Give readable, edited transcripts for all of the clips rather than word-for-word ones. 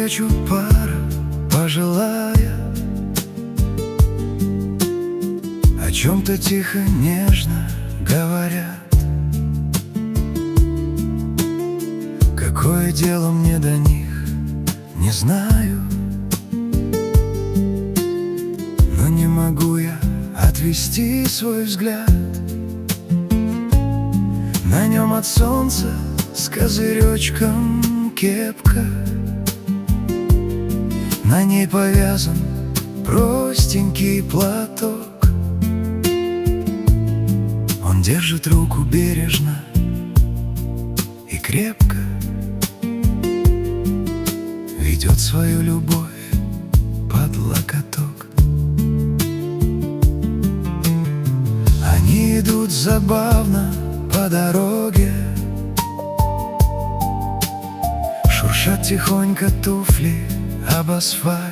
навстречу пара пожилая, о чем-то тихо, нежно говорят. Какое дело мне до них, не знаю, но не могу я отвести свой взгляд. На нем от солнца с козыречком кепка, на ней повязан простенький платок. Он держит руку бережно и крепко, ведет свою любовь под локоток. Они идут забавно по дороге, шуршат тихонько туфли об асфальт.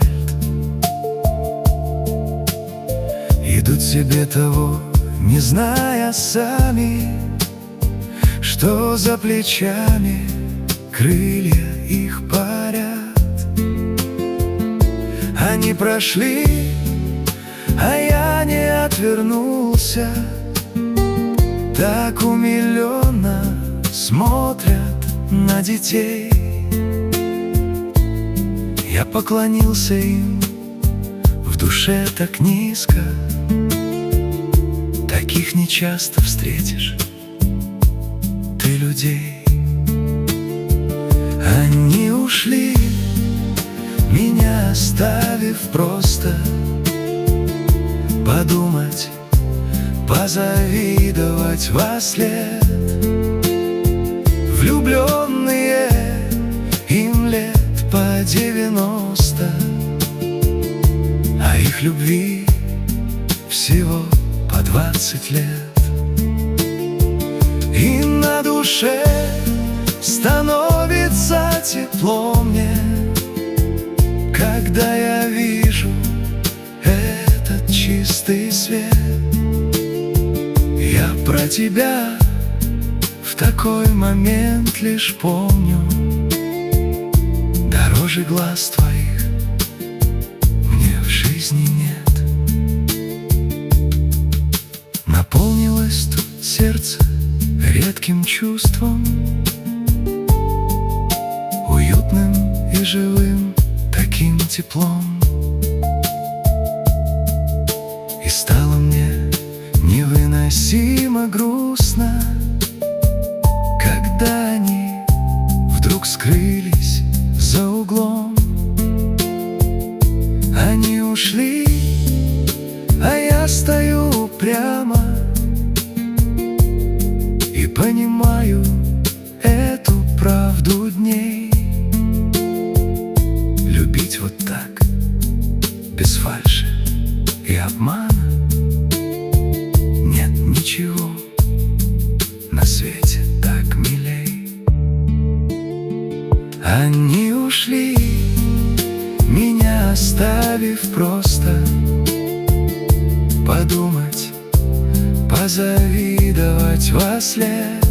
Идут себе того, не зная сами, что за плечами крылья их парят. Они прошли, а я не отвернулся. Так умиленно смотрят на детей. Я поклонился им, в душе так низко. Таких нечасто встретишь ты людей. Они ушли, меня оставив просто подумать, позавидовать вослед. Влюбленные, им лет по 90, а их любви всего по 20 лет. И на душе становится тепло мне, когда я вижу этот чистый свет. Я про тебя в такой момент лишь помню. Дороже глаз твоих мне в жизни нет. Наполнилось тут сердце редким чувством, уютным и живым таким теплом. И стало мне невыносимо грустно, когда они вдруг скрылись за углом. Они ушли, а я стою прямо и понимаю эту правду дней. Любить вот так, без фальши и обмана, нет ничего на свете так милей. Они ушли, меня оставив просто подумать, позавидовать вослед.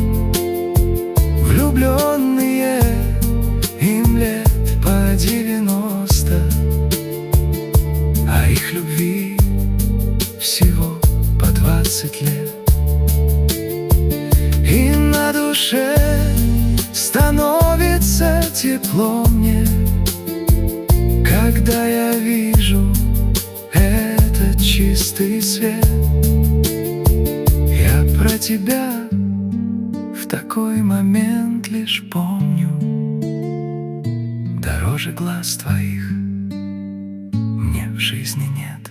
Влюбленные, им лет по 90, а их любви всего по 20 лет. И на душе становится тепло мне, когда я вижу этот чистый свет. Я про тебя в такой момент лишь помню. Дороже глаз твоих мне в жизни нет.